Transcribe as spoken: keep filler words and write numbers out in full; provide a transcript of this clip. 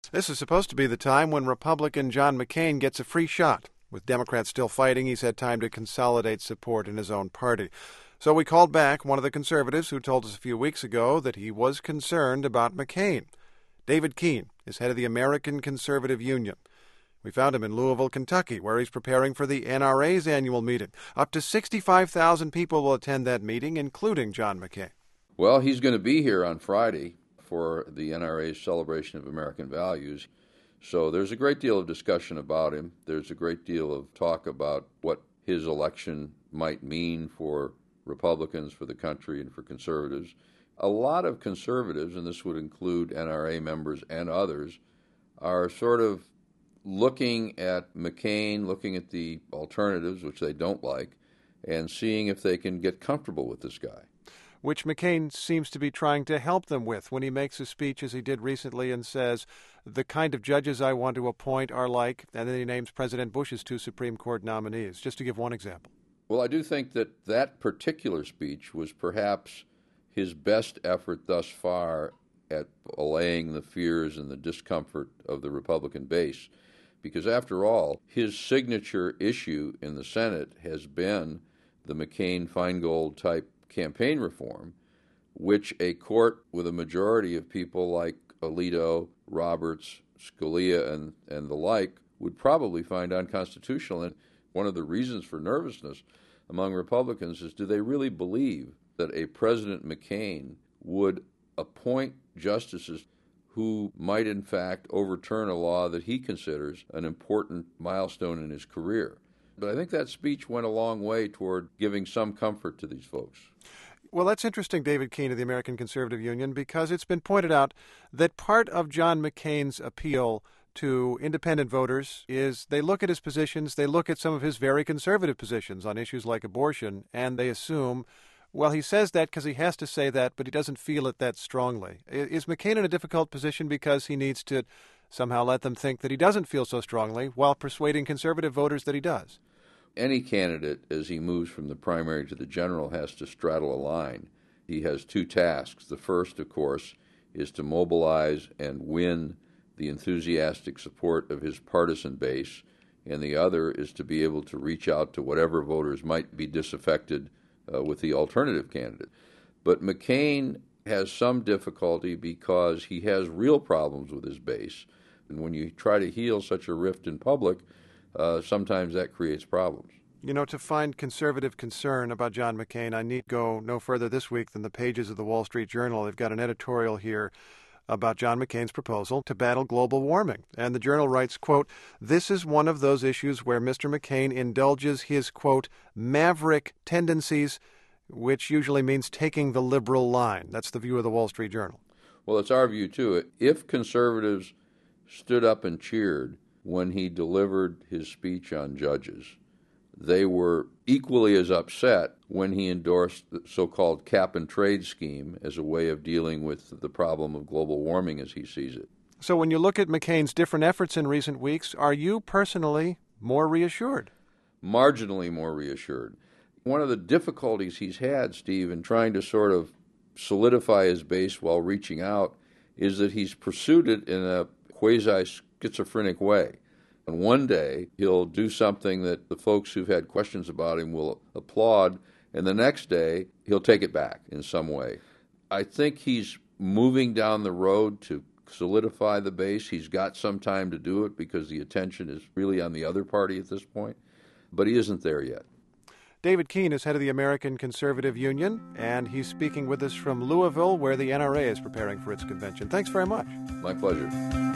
This is supposed to be the time when Republican John McCain gets a free shot. With Democrats still fighting, he's had time to consolidate support in his own party. So we called back one of the conservatives who told us a few weeks ago that he was concerned about McCain. David Keene is head of the American Conservative Union. We found him in Louisville, Kentucky, where he's preparing for the N R A's annual meeting. Up to sixty-five thousand people will attend that meeting, including John McCain. Well, he's going to be here on Friday for the N R A's celebration of American values. So there's a great deal of discussion about him. There's a great deal of talk about what his election might mean for Republicans, for the country, and for conservatives. A lot of conservatives, and this would include N R A members and others, are sort of looking at McCain, looking at the alternatives, which they don't like, and seeing if they can get comfortable with this guy. Which McCain seems to be trying to help them with when he makes a speech, as he did recently, and says, the kind of judges I want to appoint are like, and then he names President Bush's two Supreme Court nominees, just to give one example. Well, I do think that that particular speech was perhaps his best effort thus far at allaying the fears and the discomfort of the Republican base. Because after all, his signature issue in the Senate has been the McCain-Feingold type campaign reform, which a court with a majority of people like Alito, Roberts, Scalia, and, and the like would probably find unconstitutional. And one of the reasons for nervousness among Republicans is, do they really believe that a President McCain would appoint justices who might in fact overturn a law that he considers an important milestone in his career? But I think that speech went a long way toward giving some comfort to these folks. Well, that's interesting, David Keene of the American Conservative Union, because it's been pointed out that part of John McCain's appeal to independent voters is they look at his positions, they look at some of his very conservative positions on issues like abortion, and they assume, well, he says that because he has to say that, but he doesn't feel it that strongly. Is McCain in a difficult position because he needs to somehow let them think that he doesn't feel so strongly while persuading conservative voters that he does? Any candidate, as he moves from the primary to the general, has to straddle a line. He has two tasks. The first, of course, is to mobilize and win the enthusiastic support of his partisan base, and the other is to be able to reach out to whatever voters might be disaffected uh, with the alternative candidate. But McCain has some difficulty because he has real problems with his base, and when you try to heal such a rift in public, Uh, sometimes that creates problems. You know, to find conservative concern about John McCain, I need go no further this week than the pages of the Wall Street Journal. They've got an editorial here about John McCain's proposal to battle global warming. And the Journal writes, quote, this is one of those issues where Mister McCain indulges his, quote, maverick tendencies, which usually means taking the liberal line. That's the view of the Wall Street Journal. Well, it's our view, too. If conservatives stood up and cheered when he delivered his speech on judges, they were equally as upset when he endorsed the so-called cap-and-trade scheme as a way of dealing with the problem of global warming as he sees it. So when you look at McCain's different efforts in recent weeks, are you personally more reassured? Marginally more reassured. One of the difficulties he's had, Steve, in trying to sort of solidify his base while reaching out is that he's pursued it in a quasi-schizophrenic way. And one day he'll do something that the folks who've had questions about him will applaud, and the next day he'll take it back in some way. I think he's moving down the road to solidify the base. He's got some time to do it because the attention is really on the other party at this point, but he isn't there yet. David Keene is head of the American Conservative Union, and he's speaking with us from Louisville, where the N R A is preparing for its convention. Thanks very much. My pleasure.